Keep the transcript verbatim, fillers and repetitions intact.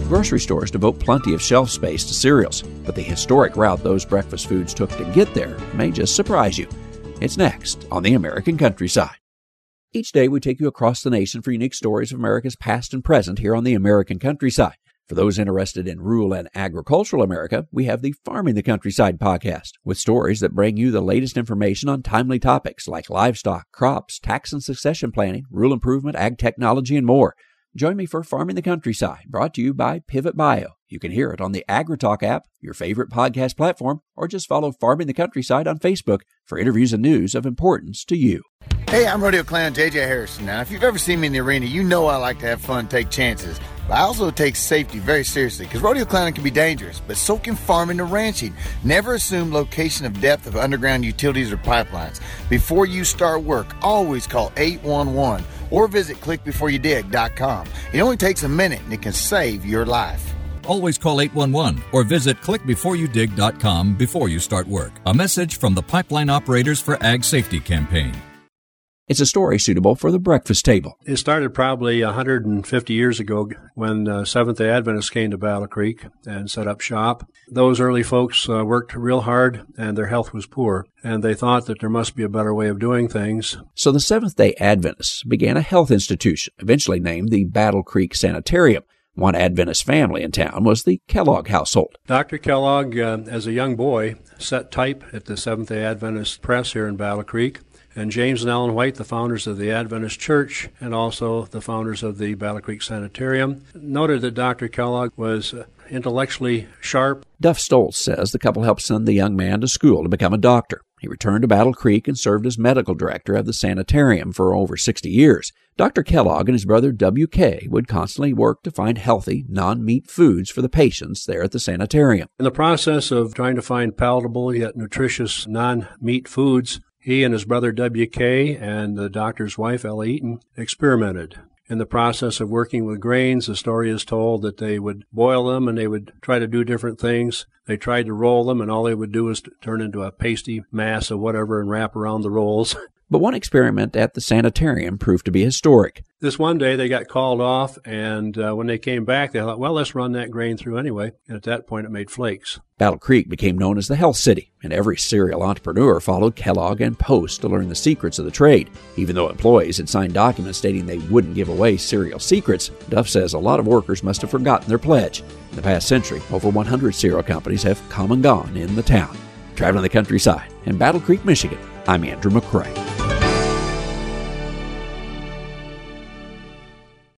Grocery stores devote plenty of shelf space to cereals, but the historic route those breakfast foods took to get there may just surprise you. It's next on the American Countryside. Each day we take you across the nation for unique stories of America's past and present here on the American Countryside. For those interested in rural and agricultural America, we have the Farming the Countryside podcast, with stories that bring you the latest information on timely topics like livestock, crops, tax and succession planning, rural improvement, ag technology, and more. Join me for Farming the Countryside, brought to you by Pivot Bio. You can hear it on the AgriTalk app, your favorite podcast platform, or just follow Farming the Countryside on Facebook for interviews and news of importance to you. Hey, I'm Rodeo Clown J J Harrison. Now, if you've ever seen me in the arena, you know I like to have fun, take chances. But I also take safety very seriously, because rodeo clowning can be dangerous, but so can farming and ranching. Never assume location of depth of underground utilities or pipelines. Before you start work, always call eight one one or visit click before you dig dot com. It only takes a minute and it can save your life. Always call eight one one or visit click before you dig dot com before you start work. A message from the Pipeline Operators for Ag Safety campaign. It's a story suitable for the breakfast table. It started probably one hundred fifty years ago when uh, Seventh-day Adventists came to Battle Creek and set up shop. Those early folks uh, worked real hard and their health was poor, and they thought that there must be a better way of doing things. So the Seventh-day Adventists began a health institution, eventually named the Battle Creek Sanitarium. One Adventist family in town was the Kellogg household. Doctor Kellogg, uh, as a young boy, set type at the Seventh-day Adventist Press here in Battle Creek. And James and Ellen White, the founders of the Adventist Church and also the founders of the Battle Creek Sanitarium, noted that Doctor Kellogg was intellectually sharp. Duff Stoltz says the couple helped send the young man to school to become a doctor. He returned to Battle Creek and served as medical director of the sanitarium for over sixty years. Doctor Kellogg and his brother W K would constantly work to find healthy, non-meat foods for the patients there at the sanitarium. In the process of trying to find palatable yet nutritious non-meat foods, he and his brother W K and the doctor's wife, Ella Eaton, experimented. In the process of working with grains, the story is told that they would boil them and they would try to do different things. They tried to roll them, and all they would do is turn into a pasty mass of whatever and wrap around the rolls. But one experiment at the sanitarium proved to be historic. This one day they got called off, and uh, when they came back, they thought, well, let's run that grain through anyway. And at that point, it made flakes. Battle Creek became known as the Health City, and every cereal entrepreneur followed Kellogg and Post to learn the secrets of the trade. Even though employees had signed documents stating they wouldn't give away cereal secrets, Duff says a lot of workers must have forgotten their pledge. In the past century, over one hundred cereal companies have come and gone in the town. Traveling the countryside in Battle Creek, Michigan, I'm Andrew McCrae.